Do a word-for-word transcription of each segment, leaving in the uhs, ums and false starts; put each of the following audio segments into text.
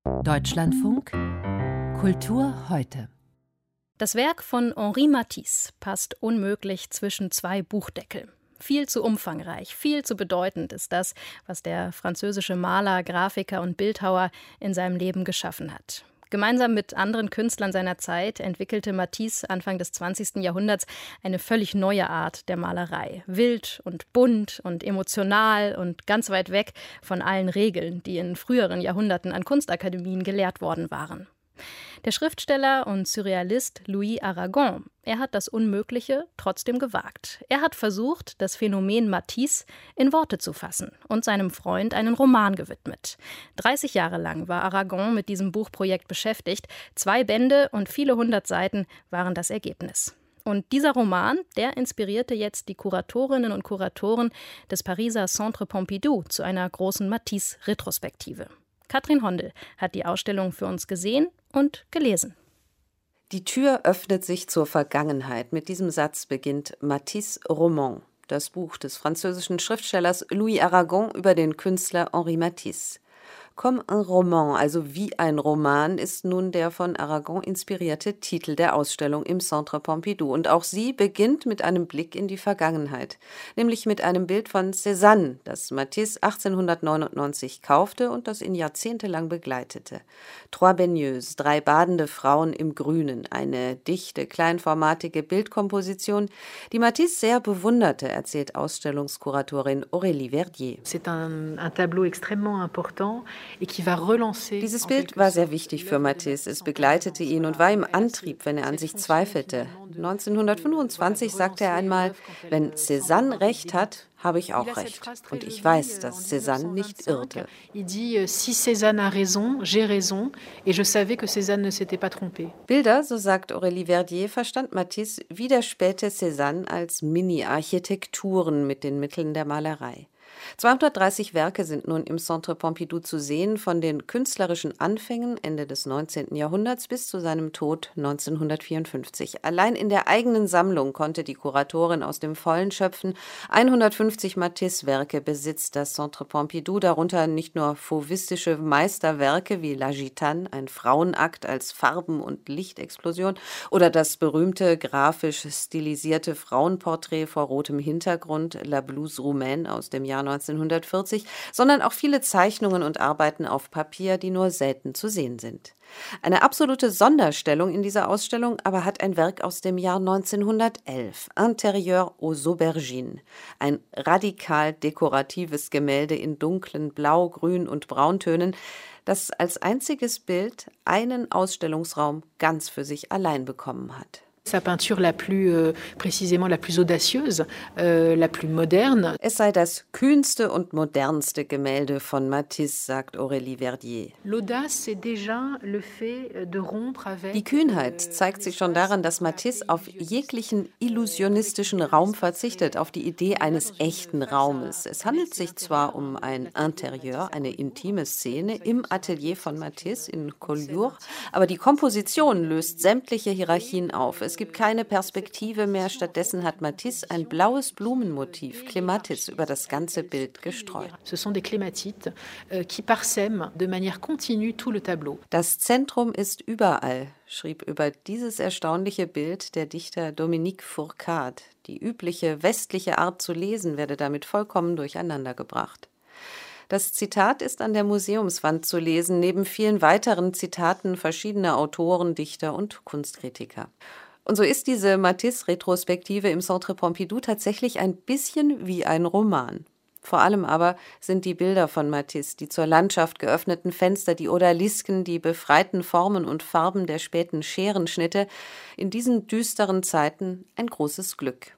Deutschlandfunk Kultur heute. Das Werk von Henri Matisse passt unmöglich zwischen zwei Buchdeckel. Viel zu umfangreich, viel zu bedeutend ist das, was der französische Maler, Grafiker und Bildhauer in seinem Leben geschaffen hat. Gemeinsam mit anderen Künstlern seiner Zeit entwickelte Matisse Anfang des zwanzigsten Jahrhunderts eine völlig neue Art der Malerei. Wild und bunt und emotional und ganz weit weg von allen Regeln, die in früheren Jahrhunderten an Kunstakademien gelehrt worden waren. Der Schriftsteller und Surrealist Louis Aragon, er hat das Unmögliche trotzdem gewagt. Er hat versucht, das Phänomen Matisse in Worte zu fassen und seinem Freund einen Roman gewidmet. dreißig Jahre lang war Aragon mit diesem Buchprojekt beschäftigt. Zwei Bände und viele hundert Seiten waren das Ergebnis. Und dieser Roman, der inspirierte jetzt die Kuratorinnen und Kuratoren des Pariser Centre Pompidou zu einer großen Matisse-Retrospektive. Katrin Hondel hat die Ausstellung für uns gesehen und gelesen. Die Tür öffnet sich zur Vergangenheit. Mit diesem Satz beginnt Matisse Roman, das Buch des französischen Schriftstellers Louis Aragon über den Künstler Henri Matisse. Comme un roman, also wie ein Roman, ist nun der von Aragon inspirierte Titel der Ausstellung im Centre Pompidou. Und auch sie beginnt mit einem Blick in die Vergangenheit, nämlich mit einem Bild von Cézanne, das Matisse achtzehnhundertneunundneunzig kaufte und das ihn jahrzehntelang begleitete. Trois baigneuses, drei badende Frauen im Grünen, eine dichte, kleinformatige Bildkomposition, die Matisse sehr bewunderte, erzählt Ausstellungskuratorin Aurélie Verdier. C'est un, un tableau extrêmement important. Dieses Bild war sehr wichtig für Matisse. Es begleitete ihn und war ihm Antrieb, wenn er an sich zweifelte. neunzehnhundertfünfundzwanzig sagte er einmal, wenn Cézanne recht hat, habe ich auch recht. Und ich weiß, dass Cézanne nicht irrte. Bilder, so sagt Aurélie Verdier, verstand Matisse wie der späte Cézanne als Mini-Architekturen mit den Mitteln der Malerei. zweihundertdreißig Werke sind nun im Centre Pompidou zu sehen, von den künstlerischen Anfängen Ende des neunzehnten Jahrhunderts bis zu seinem Tod neunzehnhundertvierundfünfzig. Allein in der eigenen Sammlung konnte die Kuratorin aus dem Vollen schöpfen. hundertfünfzig Matisse-Werke besitzt das Centre Pompidou, darunter nicht nur fauvistische Meisterwerke wie La Gitane, ein Frauenakt als Farben- und Lichtexplosion, oder das berühmte grafisch stilisierte Frauenporträt vor rotem Hintergrund La Blouse Roumaine aus dem Jahr neunzehnhundertvierzig, sondern auch viele Zeichnungen und Arbeiten auf Papier, die nur selten zu sehen sind. Eine absolute Sonderstellung in dieser Ausstellung aber hat ein Werk aus dem Jahr neunzehnhundertelf, Intérieur aux Aubergines, ein radikal dekoratives Gemälde in dunklen Blau-, Grün- und Brauntönen, das als einziges Bild einen Ausstellungsraum ganz für sich allein bekommen hat. Sa peinture la plus, euh, précisément la plus audacieuse, euh, la plus moderne. Es sei das kühnste und modernste Gemälde von Matisse, sagt Aurélie Verdier. L'audace, c'est déjà le fait de rompre avec. Die Kühnheit zeigt sich schon daran, dass Matisse auf jeglichen illusionistischen Raum verzichtet, auf die Idee eines echten Raumes. Es handelt sich zwar um ein Interieur, eine intime Szene im Atelier von Matisse in Collioure, aber die Komposition löst sämtliche Hierarchien auf. Es Es gibt keine Perspektive mehr, stattdessen hat Matisse ein blaues Blumenmotiv, Clématis, über das ganze Bild gestreut. Ce sont des clématites qui parsèment de manière continue tout le tableau. Das Zentrum ist überall, schrieb über dieses erstaunliche Bild der Dichter Dominique Fourcade. Die übliche westliche Art zu lesen werde damit vollkommen durcheinandergebracht. Das Zitat ist an der Museumswand zu lesen, neben vielen weiteren Zitaten verschiedener Autoren, Dichter und Kunstkritiker. Und so ist diese Matisse-Retrospektive im Centre Pompidou tatsächlich ein bisschen wie ein Roman. Vor allem aber sind die Bilder von Matisse, die zur Landschaft geöffneten Fenster, die Odalisken, die befreiten Formen und Farben der späten Scherenschnitte, in diesen düsteren Zeiten ein großes Glück.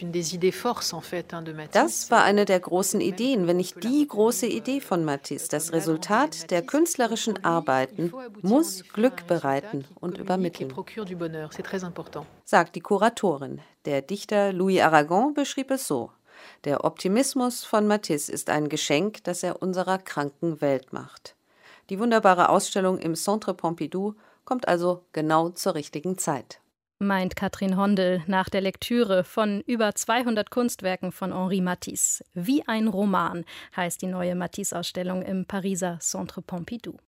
Das war eine der großen Ideen, wenn nicht die große Idee von Matisse. Das Resultat der künstlerischen Arbeiten muss Glück bereiten und übermitteln, sagt die Kuratorin. Der Dichter Louis Aragon beschrieb es so: Der Optimismus von Matisse ist ein Geschenk, das er unserer kranken Welt macht. Die wunderbare Ausstellung im Centre Pompidou kommt also genau zur richtigen Zeit. Meint Katrin Hondel nach der Lektüre von über zweihundert Kunstwerken von Henri Matisse. Wie ein Roman heißt die neue Matisse-Ausstellung im Pariser Centre Pompidou.